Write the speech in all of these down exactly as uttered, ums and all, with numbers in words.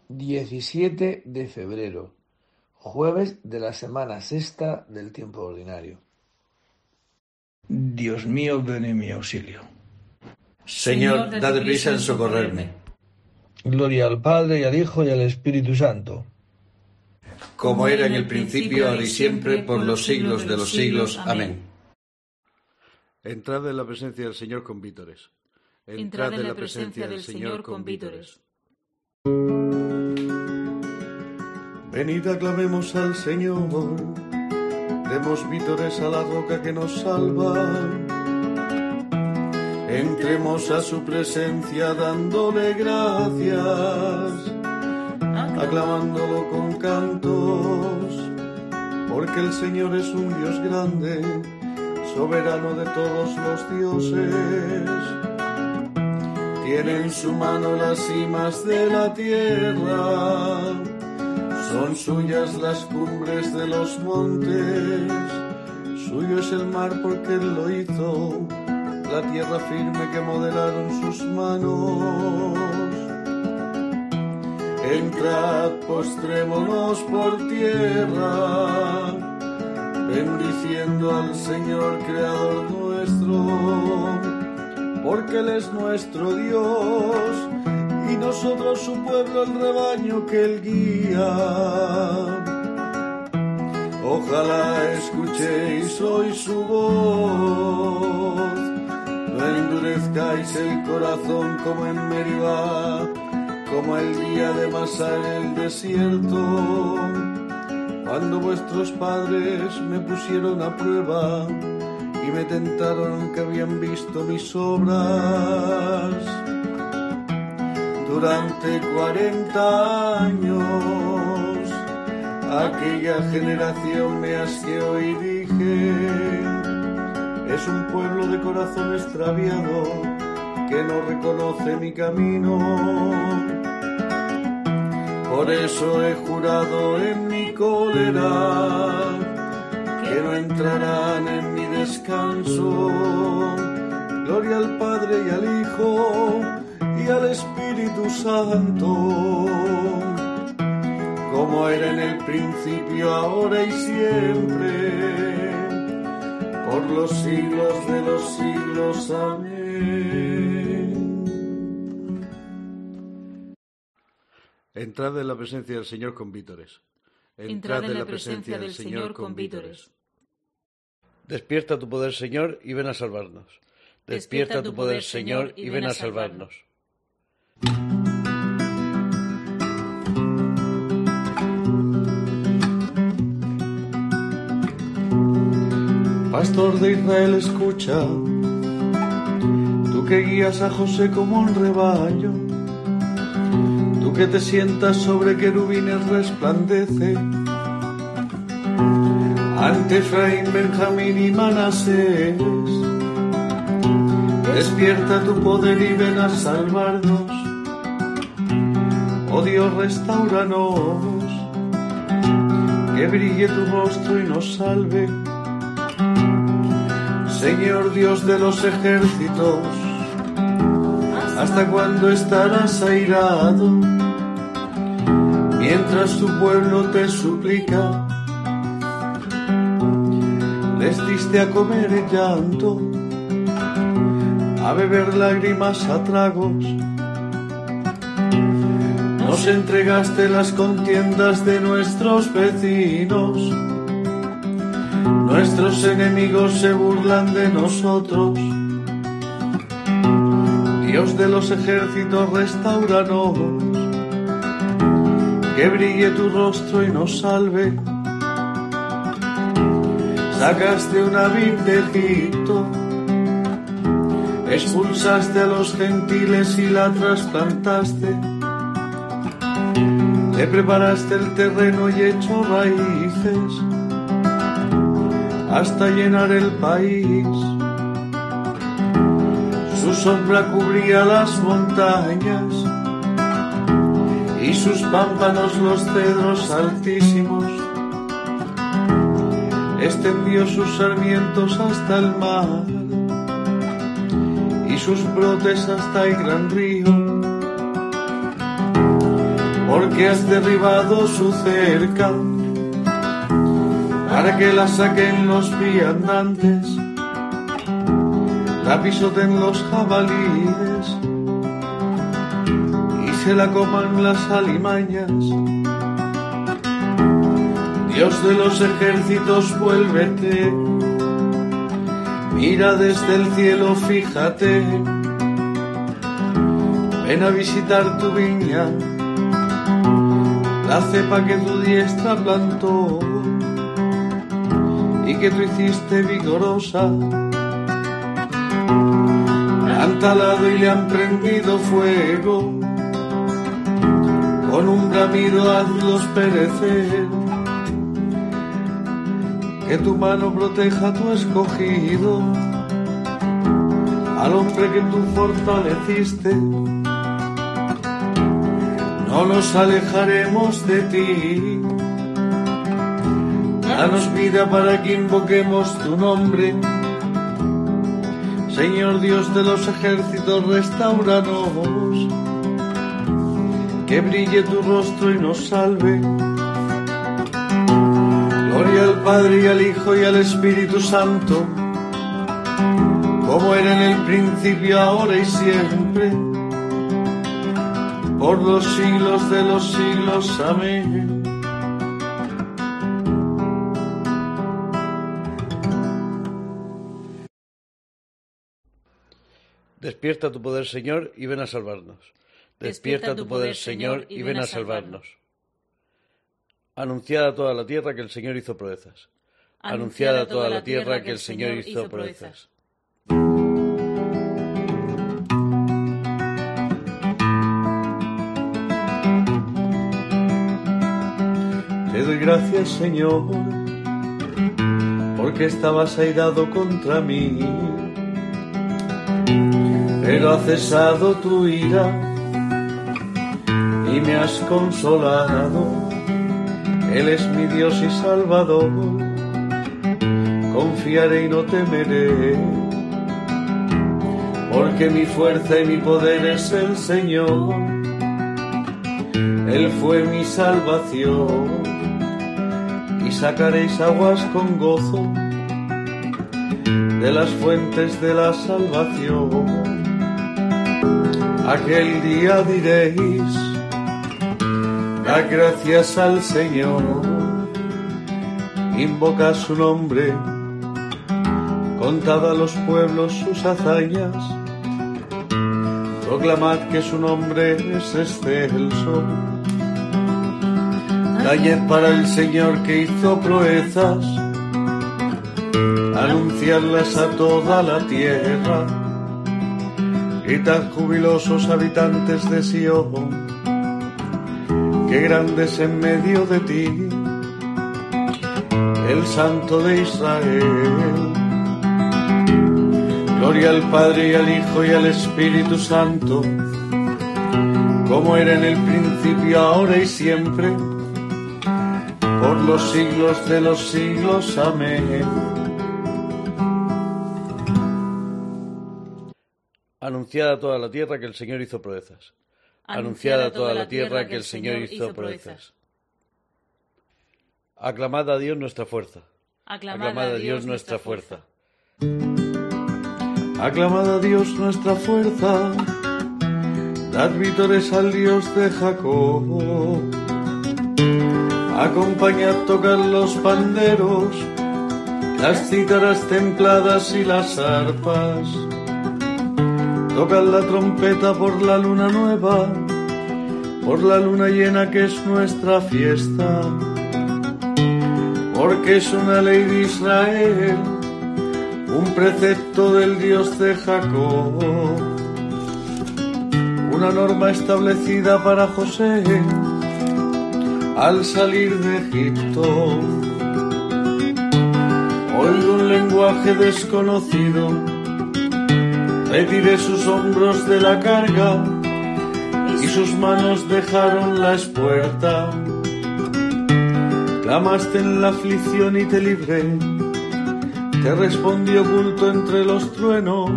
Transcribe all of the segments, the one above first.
diecisiete de febrero, jueves de la semana sexta del tiempo ordinario. Dios mío, ven en mi auxilio. Señor, date prisa en socorrerme. Gloria al Padre, y al Hijo, y al Espíritu Santo. Como era en el principio, ahora y siempre, por los siglos de los siglos. Amén. Entrad en la presencia del Señor con vítores. Entrad en la presencia del Señor con vítores. Venid, aclamemos al Señor, demos vítores a la roca que nos salva. Entremos a su presencia dándole gracias, aclamándolo con cantos, porque el Señor es un Dios grande, soberano de todos los dioses. Tiene en su mano las cimas de la tierra, son suyas las cumbres de los montes, suyo es el mar porque Él lo hizo, la tierra firme que modelaron sus manos. Entrad, postrémonos por tierra, bendiciendo al Señor Creador nuestro, porque Él es nuestro Dios, y nosotros su pueblo, el rebaño que Él guía. Ojalá escuchéis hoy su voz, no endurezcáis el corazón como en Meribá, como el día de Masá en el desierto, cuando vuestros padres me pusieron a prueba y me tentaron aunque habían visto mis obras. Durante cuarenta años aquella generación me asqueó y dije: es un pueblo de corazón extraviado que no reconoce mi camino. Por eso he jurado en mi cólera que no entrarán en mi descanso. Gloria al Padre y al Hijo y al Espíritu Santo, como era en el principio, ahora y siempre, por los siglos de los siglos. Amén. Entrad en la presencia del Señor con vítores. Entrad en la presencia del Señor con vítores. Despierta tu poder, Señor, y ven a salvarnos. Despierta tu poder, Señor, y ven a salvarnos. Pastor de Israel, escucha, tú que guías a José como un rebaño, tú que te sientas sobre querubines resplandece, ante Efraín, Benjamín y Manasés. Despierta tu poder y ven a salvarnos, oh Dios, restáuranos, que brille tu rostro y nos salve. Señor Dios de los ejércitos, ¿hasta cuándo estarás airado? Mientras tu pueblo te suplica, les diste a comer el llanto, a beber lágrimas a tragos. Nos entregaste las contiendas de nuestros vecinos, nuestros enemigos se burlan de nosotros. Dios de los ejércitos, restáuranos, que brille tu rostro y nos salve. Sacaste una vid de Egipto, expulsaste a los gentiles y la trasplantaste. Le preparaste el terreno y echó raíces hasta llenar el país. Su sombra cubría las montañas y sus pámpanos los cedros altísimos. Extendió sus sarmientos hasta el mar y sus brotes hasta el gran río. porque has derribado su cerca, para que la saquen los viandantes, la pisoten los jabalíes y se la coman las alimañas. Dios de los ejércitos, vuélvete, mira desde el cielo, fíjate, ven a visitar tu viña, la cepa que tu diestra plantó y que tú hiciste vigorosa. La han talado y le han prendido fuego, con un bramido hazlos perecer. Que tu mano proteja a tu escogido, al hombre que tú fortaleciste. No nos alejaremos de ti, danos vida para que invoquemos tu nombre. Señor Dios de los ejércitos, restáuranos, que brille tu rostro y nos salve. Gloria al Padre y al Hijo y al Espíritu Santo, como era en el principio, ahora y siempre, por los siglos de los siglos. Amén. Despierta tu poder, Señor, y ven a salvarnos. Despierta tu poder, Señor, y ven a salvarnos. Anunciad a toda la tierra que el Señor hizo proezas. Anunciad a toda la tierra que el Señor hizo proezas. Te doy gracias, Señor, porque estabas airado contra mí, pero ha cesado tu ira y me has consolado. Él es mi Dios y Salvador, confiaré y no temeré, porque mi fuerza y mi poder es el Señor. Él fue mi salvación, y sacaréis aguas con gozo de las fuentes de la salvación. Aquel día diréis: da gracias al Señor, invoca su nombre, contad a los pueblos sus hazañas, proclamad que su nombre es excelso. Tañed para el Señor que hizo proezas, anunciarlas a toda la tierra. Gritad jubilosos habitantes de Sion, que grande es en medio de ti el Santo de Israel. Gloria al Padre y al Hijo y al Espíritu Santo, como era en el principio, ahora y siempre, por los siglos de los siglos. Amén. Anunciad a toda la tierra que el Señor hizo proezas. Anunciad a toda la tierra que el Señor hizo proezas. Aclamad a Dios nuestra fuerza. Aclamad a Dios nuestra fuerza. Aclamad a Dios nuestra fuerza. Dad vítores al Dios de Jacob. Acompañad, tocad los panderos, las cítaras templadas y las arpas. Tocad la trompeta por la luna nueva, por la luna llena que es nuestra fiesta. Porque es una ley de Israel, un precepto del Dios de Jacob, una norma establecida para José al salir de Egipto. Oigo un lenguaje desconocido, retiré sus hombros de la carga y sus manos dejaron la espuerta. Clamaste en la aflicción y te libré, te respondí oculto entre los truenos,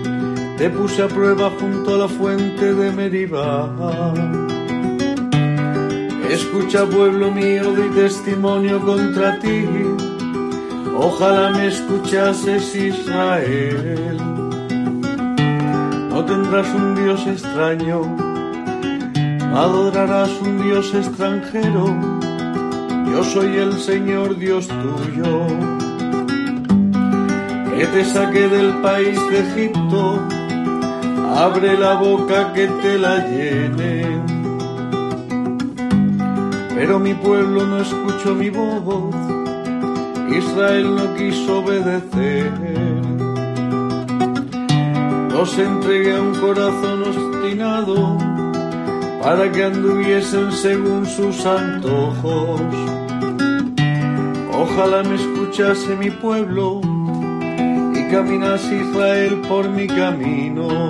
te puse a prueba junto a la fuente de Meribá. Escucha, pueblo mío, doy testimonio contra ti. Ojalá me escuchases, Israel. No tendrás un Dios extraño, no adorarás un Dios extranjero. Yo soy el Señor Dios tuyo, que te saqué del país de Egipto. Abre la boca que te la llene. Pero mi pueblo no escuchó mi voz, Israel no quiso obedecer. Los entregué a un corazón obstinado, para que anduviesen según sus antojos. Ojalá me escuchase mi pueblo, y caminase Israel por mi camino.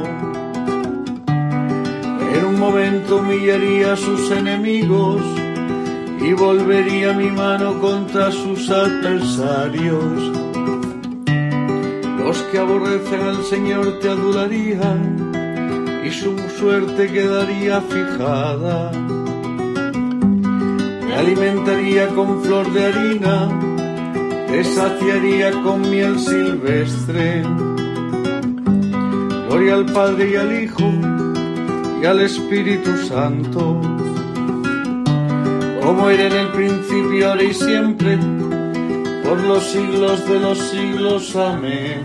En un momento humillaría a sus enemigos, y volvería mi mano contra sus adversarios. Los que aborrecen al Señor te adularían, y su suerte quedaría fijada. Te alimentaría con flor de harina, te saciaría con miel silvestre. Gloria al Padre y al Hijo y al Espíritu Santo, como era en el principio, ahora y siempre, por los siglos de los siglos. Amén.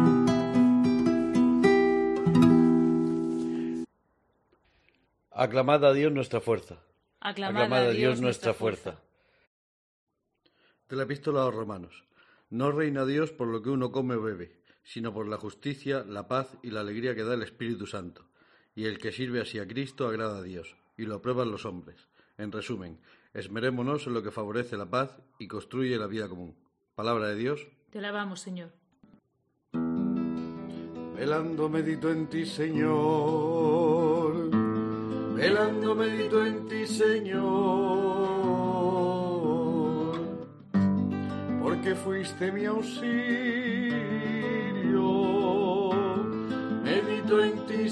Aclamad a Dios nuestra fuerza. Aclamad, Aclamad a Dios nuestra fuerza. fuerza. De la Epístola a los Romanos. No reina Dios por lo que uno come o bebe, sino por la justicia, la paz y la alegría que da el Espíritu Santo. Y el que sirve así a Cristo agrada a Dios, y lo aprueban los hombres. En resumen, esmerémonos en lo que favorece la paz y construye la vida común. Palabra de Dios. Te alabamos, Señor. Velando medito en ti, Señor. Velando medito en ti, Señor. Porque fuiste mi auxilio. Medito en ti,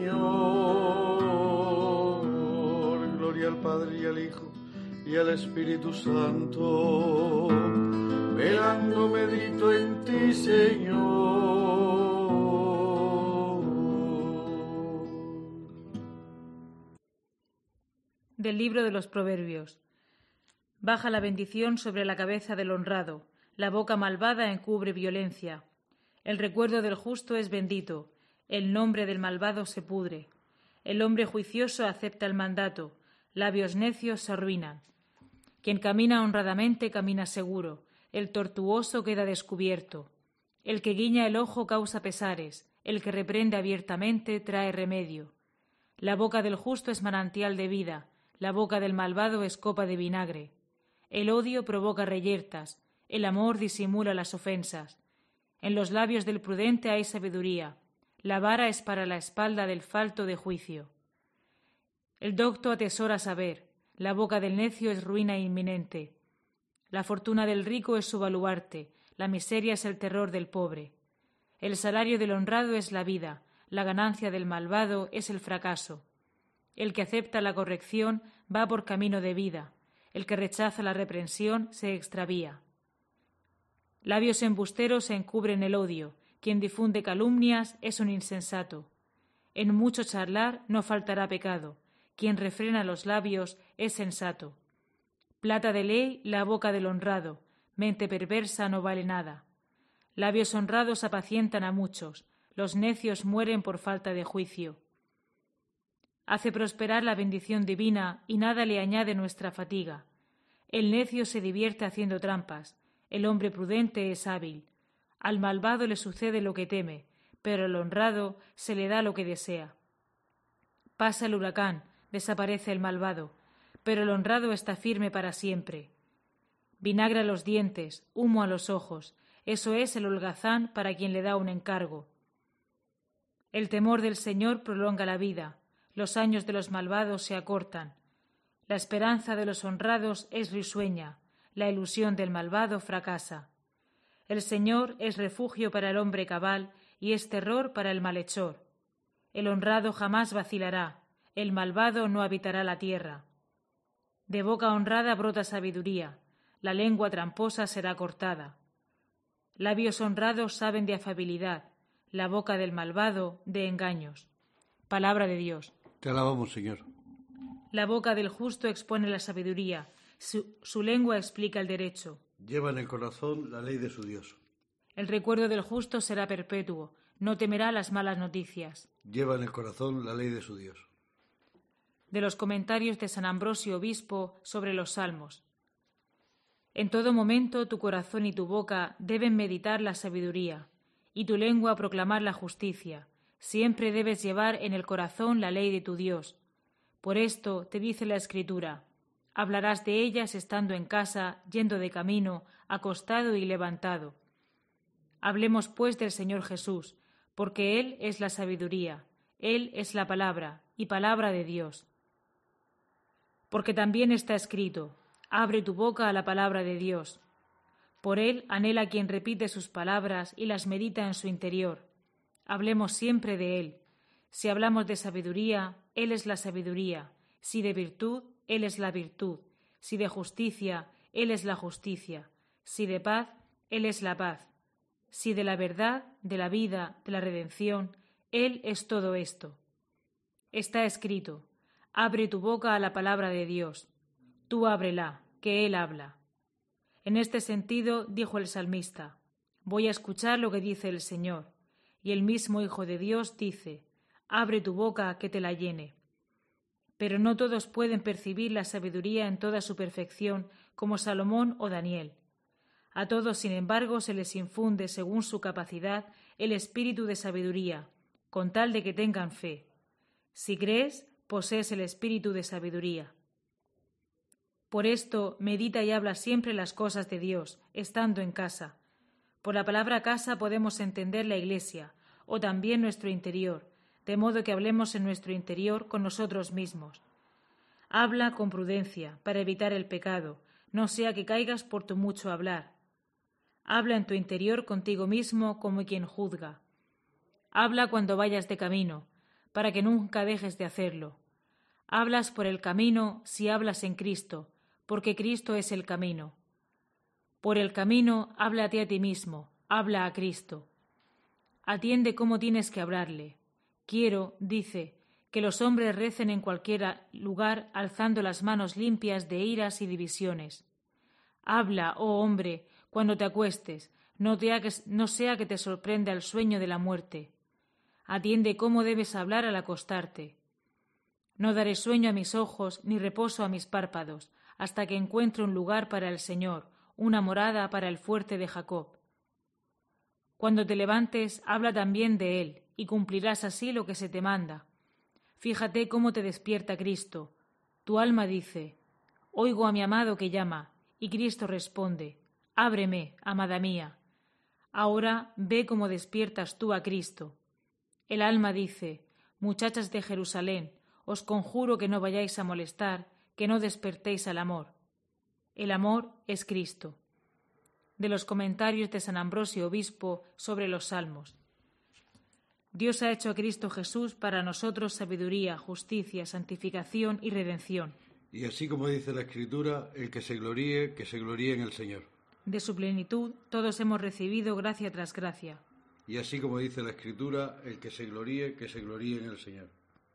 Señor. Gloria al Padre y al Hijo y al Espíritu Santo. Velando medito en ti, Señor. Del libro de los Proverbios. Baja la bendición sobre la cabeza del honrado, la boca malvada encubre violencia. El recuerdo del justo es bendito, el nombre del malvado se pudre. El hombre juicioso acepta el mandato, labios necios se arruinan. Quien camina honradamente camina seguro, el tortuoso queda descubierto. El que guiña el ojo causa pesares, el que reprende abiertamente trae remedio. La boca del justo es manantial de vida, la boca del malvado es copa de vinagre. El odio provoca reyertas, el amor disimula las ofensas. En los labios del prudente hay sabiduría, la vara es para la espalda del falto de juicio. El docto atesora saber, la boca del necio es ruina inminente. La fortuna del rico es su baluarte, la miseria es el terror del pobre. El salario del honrado es la vida, la ganancia del malvado es el fracaso. El que acepta la corrección va por camino de vida, el que rechaza la reprensión se extravía. Labios embusteros encubren el odio, quien difunde calumnias es un insensato. En mucho charlar no faltará pecado, quien refrena los labios es sensato. Plata de ley la boca del honrado, mente perversa no vale nada. Labios honrados apacientan a muchos, los necios mueren por falta de juicio. Hace prosperar la bendición divina y nada le añade nuestra fatiga. El necio se divierte haciendo trampas, el hombre prudente es hábil. Al malvado le sucede lo que teme, pero al honrado se le da lo que desea. Pasa el huracán, desaparece el malvado, pero el honrado está firme para siempre. Vinagre a los dientes, humo a los ojos, eso es el holgazán para quien le da un encargo. El temor del Señor prolonga la vida, los años de los malvados se acortan. La esperanza de los honrados es risueña, la ilusión del malvado fracasa. El Señor es refugio para el hombre cabal y es terror para el malhechor. El honrado jamás vacilará, el malvado no habitará la tierra. De boca honrada brota sabiduría, la lengua tramposa será cortada. Labios honrados saben de afabilidad, la boca del malvado de engaños. Palabra de Dios. Te alabamos, Señor. La boca del justo expone la sabiduría, su, su lengua explica el derecho. Lleva en el corazón la ley de su Dios. El recuerdo del justo será perpetuo, no temerá las malas noticias. Lleva en el corazón la ley de su Dios. De los comentarios de San Ambrosio Obispo sobre los Salmos. En todo momento tu corazón y tu boca deben meditar la sabiduría, y tu lengua proclamar la justicia. Siempre debes llevar en el corazón la ley de tu Dios. Por esto te dice la Escritura: hablarás de ellas estando en casa, yendo de camino, acostado y levantado. Hablemos pues del Señor Jesús, porque Él es la sabiduría, Él es la palabra, y palabra de Dios. Porque también está escrito: abre tu boca a la palabra de Dios. Por Él anhela quien repite sus palabras y las medita en su interior. Hablemos siempre de Él. Si hablamos de sabiduría, Él es la sabiduría. Si de virtud, Él es la virtud. Si de justicia, Él es la justicia. Si de paz, Él es la paz. Si de la verdad, de la vida, de la redención, Él es todo esto. Está escrito: abre tu boca a la palabra de Dios. Tú ábrela, que Él habla. En este sentido dijo el salmista: voy a escuchar lo que dice el Señor. Y el mismo Hijo de Dios dice: abre tu boca, que te la llene. Pero no todos pueden percibir la sabiduría en toda su perfección, como Salomón o Daniel. A todos, sin embargo, se les infunde, según su capacidad, el espíritu de sabiduría, con tal de que tengan fe. Si crees, posees el espíritu de sabiduría. Por esto, medita y habla siempre las cosas de Dios, estando en casa. Por la palabra casa podemos entender la Iglesia, o también nuestro interior, de modo que hablemos en nuestro interior con nosotros mismos. Habla con prudencia, para evitar el pecado, no sea que caigas por tu mucho hablar. Habla en tu interior contigo mismo como quien juzga. Habla cuando vayas de camino, para que nunca dejes de hacerlo. Hablas por el camino si hablas en Cristo, porque Cristo es el camino. Por el camino, háblate a ti mismo, habla a Cristo. Atiende cómo tienes que hablarle. Quiero, dice, que los hombres recen en cualquier lugar alzando las manos limpias de iras y divisiones. Habla, oh hombre, cuando te acuestes, no, te hagas, no sea que te sorprenda el sueño de la muerte. Atiende cómo debes hablar al acostarte. No daré sueño a mis ojos ni reposo a mis párpados, hasta que encuentre un lugar para el Señor, una morada para el fuerte de Jacob. Cuando te levantes, habla también de Él, y cumplirás así lo que se te manda. Fíjate cómo te despierta Cristo. Tu alma dice: oigo a mi amado que llama, y Cristo responde: ábreme, amada mía. Ahora ve cómo despiertas tú a Cristo. El alma dice: muchachas de Jerusalén, os conjuro que no vayáis a molestar, que no despertéis al amor. El amor es Cristo. De los comentarios de San Ambrosio Obispo sobre los Salmos. Dios ha hecho a Cristo Jesús para nosotros sabiduría, justicia, santificación y redención. Y así como dice la Escritura, el que se gloríe, que se gloríe en el Señor. De su plenitud todos hemos recibido gracia tras gracia. Y así como dice la Escritura, el que se gloríe, que se gloríe en el Señor.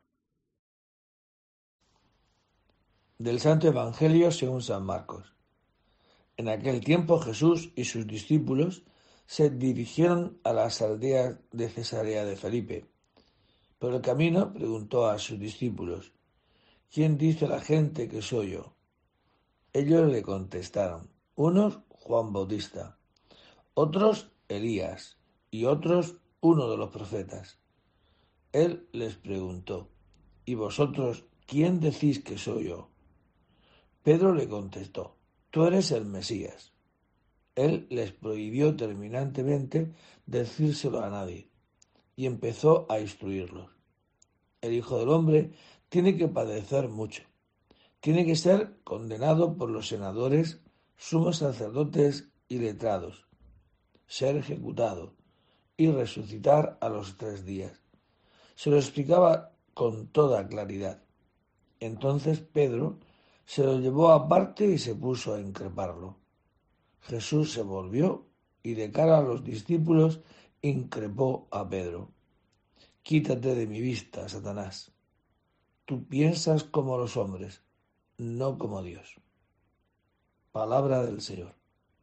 Del Santo Evangelio según San Marcos. En aquel tiempo Jesús y sus discípulos se dirigieron a las aldeas de Cesarea de Felipe. Por el camino preguntó a sus discípulos: ¿quién dice la gente que soy yo? Ellos le contestaron: unos Juan Bautista, otros Elías y otros uno de los profetas. Él les preguntó: ¿y vosotros quién decís que soy yo? Pedro le contestó: tú eres el Mesías. Él les prohibió terminantemente decírselo a nadie y empezó a instruirlos. El Hijo del Hombre tiene que padecer mucho. Tiene que ser condenado por los senadores, sumos sacerdotes y letrados, ser ejecutado y resucitar a los tres días. Se lo explicaba con toda claridad. Entonces Pedro Se lo llevó aparte y se puso a increparlo. Jesús se volvió y de cara a los discípulos increpó a Pedro. Quítate de mi vista, Satanás. Tú piensas como los hombres, no como Dios. Palabra del Señor.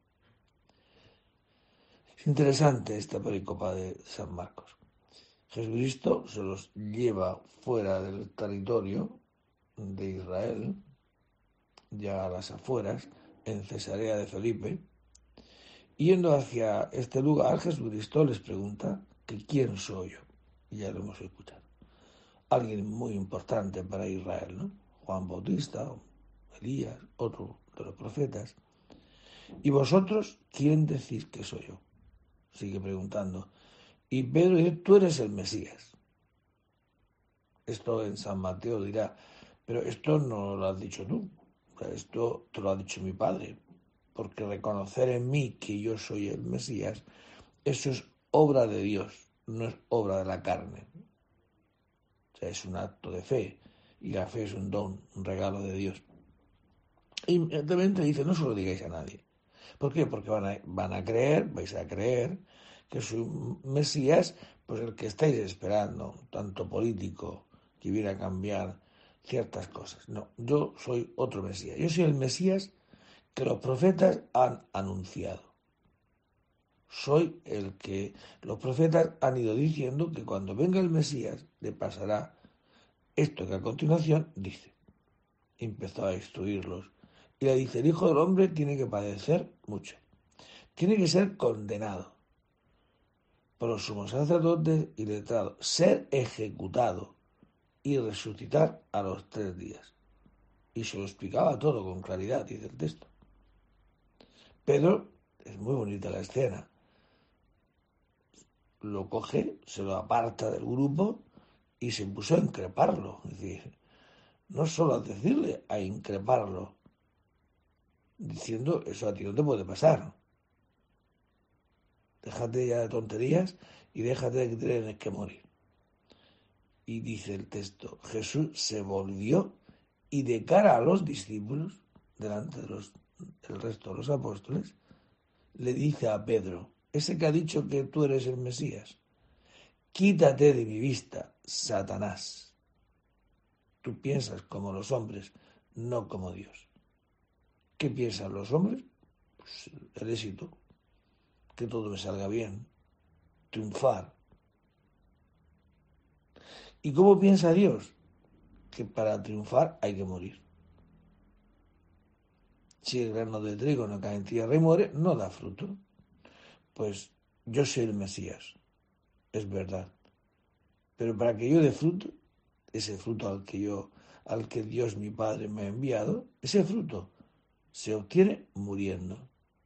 Es interesante esta pericopa de San Marcos. Jesucristo se los lleva fuera del territorio de Israel, ya a las afueras, en Cesarea de Felipe. Yendo hacia este lugar, Jesucristo les pregunta que quién soy yo. Y ya lo hemos escuchado. Alguien muy importante para Israel, ¿no? Juan Bautista, Elías, otro de los profetas. ¿Y vosotros quién decís que soy yo? Sigue preguntando. Y Pedro dice, tú eres el Mesías. Esto en San Mateo dirá, pero esto no lo has dicho tú. Esto te lo ha dicho mi Padre. Porque reconocer en mí que yo soy el Mesías, eso es obra de Dios, no es obra de la carne. O sea, es un acto de fe, y la fe es un don, un regalo de Dios. Y inmediatamente dice, no se lo digáis a nadie. ¿Por qué? Porque van a, van a creer, vais a creer, que soy un Mesías, pues el que estáis esperando, tanto político, que viene a cambiar ciertas cosas. No, yo soy otro Mesías. Yo soy el Mesías que los profetas han anunciado. Soy el que los profetas han ido diciendo que cuando venga el Mesías le pasará esto que a continuación dice. Empezó a instruirlos. Y le dice, el Hijo del Hombre tiene que padecer mucho. Tiene que ser condenado por los sumos sacerdotes y letrados, ser ejecutado y resucitar a los tres días. Y se lo explicaba todo con claridad, dice el texto. Pedro, es muy bonita la escena, lo coge, se lo aparta del grupo y se puso a increparlo. Es decir, no solo a decirle, a increparlo, diciendo, eso a ti no te puede pasar. Déjate ya de tonterías y déjate de que tienes que morir. Y dice el texto, Jesús se volvió y de cara a los discípulos, delante de los el resto de los apóstoles, le dice a Pedro, ese que ha dicho que tú eres el Mesías, quítate de mi vista, Satanás. Tú piensas como los hombres, no como Dios. ¿Qué piensan los hombres? Pues el éxito, que todo me salga bien, triunfar. ¿Y cómo piensa Dios? Que para triunfar hay que morir. Si el grano de trigo no cae en tierra y muere, no da fruto. Pues yo soy el Mesías, es verdad. Pero para que yo dé fruto, ese fruto al que yo, al que Dios mi Padre me ha enviado, ese fruto se obtiene muriendo.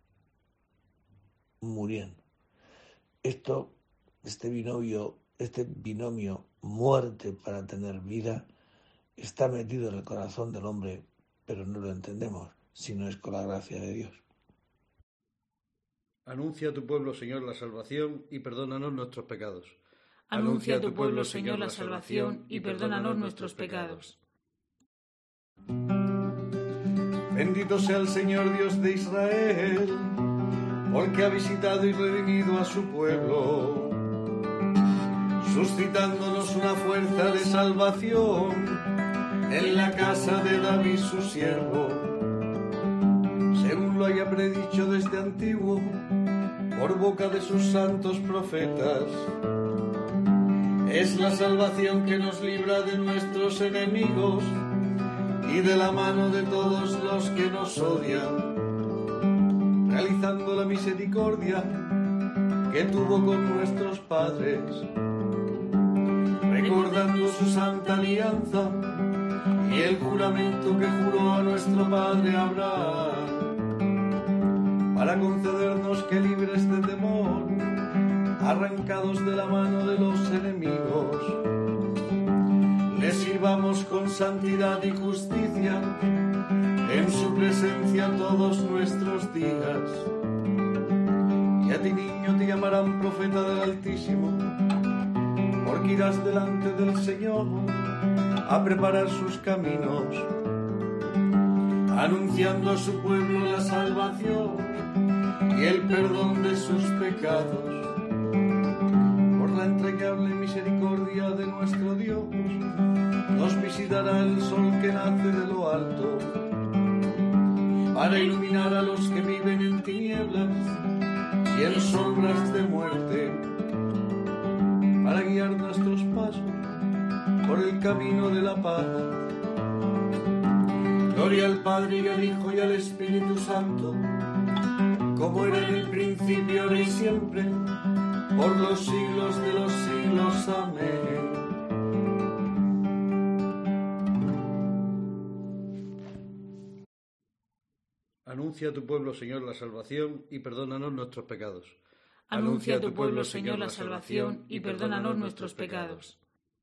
Muriendo. Esto, este binomio, este binomio muerte para tener vida, está metido en el corazón del hombre, pero no lo entendemos. Si no es con la gracia de Dios. Anuncia a tu pueblo, Señor, la salvación y perdónanos nuestros pecados. Anuncia a tu pueblo, Señor, la salvación y perdónanos nuestros pecados. Bendito sea el Señor Dios de Israel, porque ha visitado y redimido a su pueblo, suscitándonos una fuerza de salvación en la casa de David su siervo, según lo haya predicho desde antiguo, por boca de sus santos profetas. Es la salvación que nos libra de nuestros enemigos y de la mano de todos los que nos odian, realizando la misericordia que tuvo con nuestros padres, recordando su santa alianza y el juramento que juró a nuestro padre Abraham, para concedernos que libres de temor, arrancados de la mano de los enemigos, le sirvamos con santidad y justicia en su presencia todos nuestros días. Y a ti, niño, te llamarán profeta del Altísimo, porque irás delante del Señor a preparar sus caminos, anunciando a su pueblo la salvación y el perdón de sus pecados. Por la entrañable misericordia de nuestro Dios, nos visitará el sol que nace de lo alto, para iluminar a los que viven en tinieblas y en sombras de muerte, para guiar nuestros pasos por el camino de la paz. Gloria al Padre y al Hijo y al Espíritu Santo, como era en el principio, ahora y siempre, por los siglos de los siglos. Amén. Anuncia a tu pueblo, Señor, la salvación y perdónanos nuestros pecados. Anuncia a tu pueblo, Señor, la salvación y perdónanos nuestros pecados.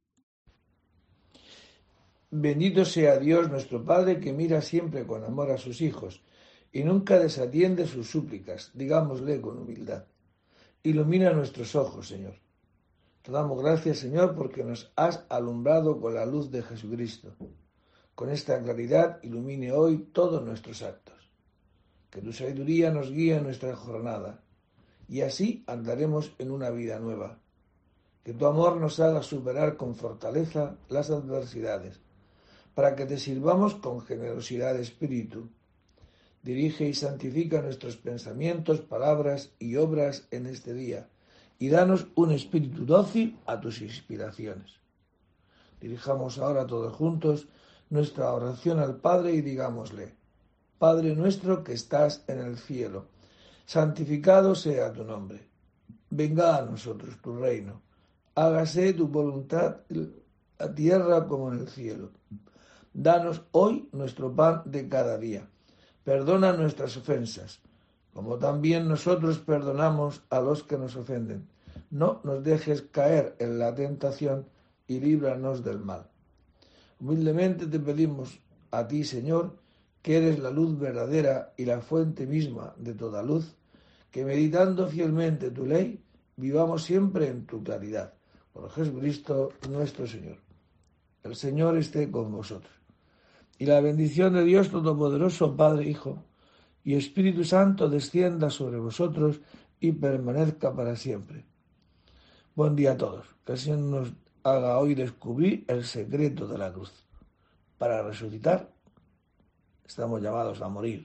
Bendito sea Dios nuestro Padre, que mira siempre con amor a sus hijos y nunca desatiende sus súplicas. Digámosle con humildad: ilumina nuestros ojos, Señor. Te damos gracias, Señor, porque nos has alumbrado con la luz de Jesucristo. Con esta claridad ilumine hoy todos nuestros actos. Que tu sabiduría nos guíe en nuestra jornada, y así andaremos en una vida nueva. Que tu amor nos haga superar con fortaleza las adversidades, para que te sirvamos con generosidad de espíritu. Dirige y santifica nuestros pensamientos, palabras y obras en este día, y danos un espíritu dócil a tus inspiraciones. Dirijamos ahora todos juntos nuestra oración al Padre y digámosle: Padre nuestro que estás en el cielo, santificado sea tu nombre. Venga a nosotros tu reino. Hágase tu voluntad en la tierra como en el cielo. Danos hoy nuestro pan de cada día. Perdona nuestras ofensas, como también nosotros perdonamos a los que nos ofenden. No nos dejes caer en la tentación y líbranos del mal. Humildemente te pedimos a ti, Señor, que eres la luz verdadera y la fuente misma de toda luz, que meditando fielmente tu ley, vivamos siempre en tu claridad. Por Jesucristo nuestro Señor. El Señor esté con vosotros. Y la bendición de Dios Todopoderoso, Padre, Hijo y Espíritu Santo, descienda sobre vosotros y permanezca para siempre. Buen día a todos. Que el Señor nos haga hoy descubrir el secreto de la cruz. Para resucitar, estamos llamados a morir.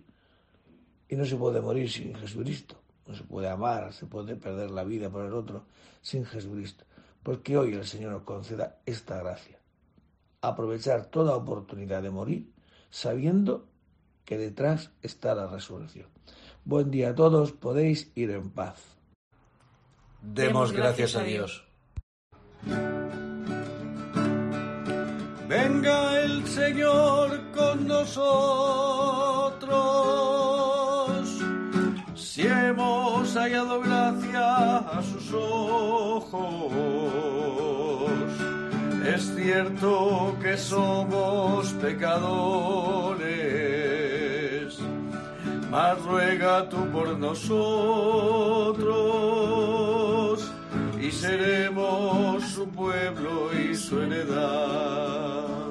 Y no se puede morir sin Jesucristo. No se puede amar, se puede perder la vida por el otro sin Jesucristo. Pues que hoy el Señor nos conceda esta gracia. Aprovechar toda oportunidad de morir, sabiendo que detrás está la resurrección. Buen día a todos, podéis ir en paz. Demos gracias a Dios. Venga el Señor con nosotros, si hemos hallado gracia a sus ojos. Es cierto que somos pecadores, mas ruega tú por nosotros, y seremos su pueblo y su heredad.